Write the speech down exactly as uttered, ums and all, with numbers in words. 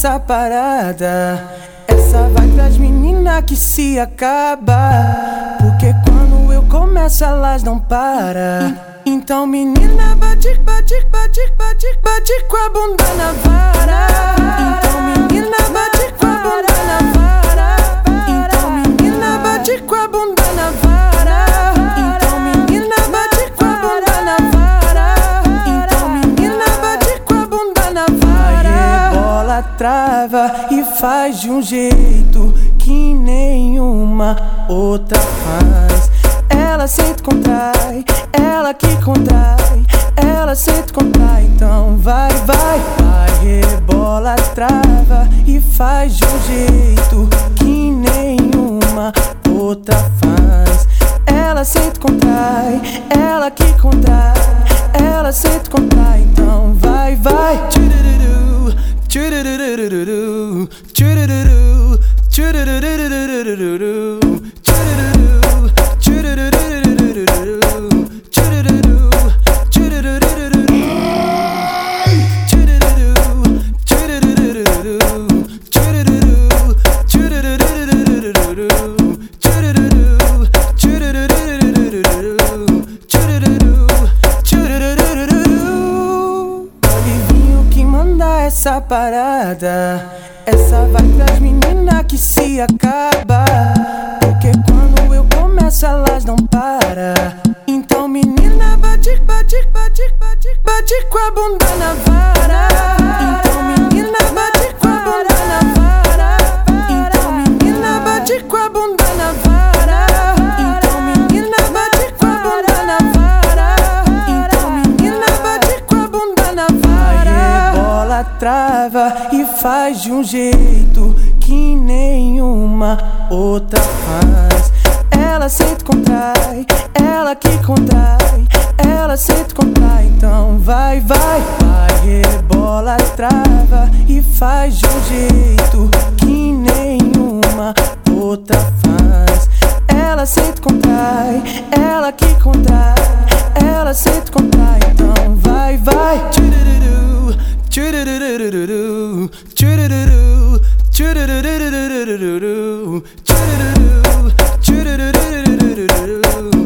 essa parada. Essa vai pras meninas que se acaba, porque quando eu começo elas não param. Então menina, bate, bate, bate, bate, bate com a bunda na vara. Então menina, bate com a bunda na vara. Então menina, bate com a bunda na vara. Então menina, bate com a bunda na vara. Então menina, bate com a bunda na vara. Rebola, trava e faz de um jeito que nenhuma outra faz. Ela sente, contrai, ela que contrai, ela sente, contrai. Então vai, vai, vai, rebola, trava e faz de um jeito que nenhuma outra faz. Ela sente, contrai, ela que contrai, ela sente, contrai. Então vai, vai, tchurururu, tchurururu, tchurururu, tchurururu, tchurururu. Olivinho que manda essa parada. Essa vai pras meninas que se acaba, porque quando eu começo elas não param. Então menina, bate, bate, bate, bate, bate com a bunda na vara. Então menina, bate com a bunda na vara. Então menina, bate com a bunda na vara. Então menina, bate com a bunda na vara. Então menina, bate com a bunda na vara. Rebola, trava e faz de um jeito que nenhuma outra faz. Ela sente, contrai, ela que contrai, ela sente, contrai. Então vai, vai, vai, rebola, trava e faz de um jeito que nenhuma outra faz. Ela sente, contrai, ela que contrai, ela sente, contrai. Então vai, vai, tchurururu, tchurururu, tchurururu, tchurururu, tchurururu, tchurururu.